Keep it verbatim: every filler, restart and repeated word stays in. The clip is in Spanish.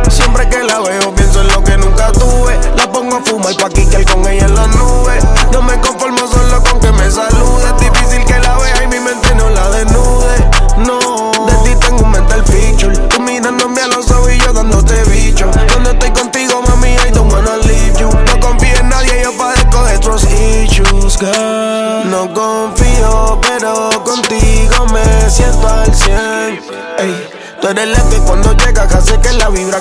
Siempre que la veo pienso en lo que nunca tuve. La pongo a fumar pa' quiquear con ella en la nube. No me conformo solo con que me salude. Es difícil que la vea y mi mente no la desnude. No, de ti tengo un mental picture. Tú mirándome a los ojos y yo dándote bicho. Cuando estoy contigo, mami, I don't wanna leave you. No confío en nadie, yo padezco de trust issues, girl. No confío, pero contigo me siento al cien. Ey, tú eres la que cuando llegas hace que la vibra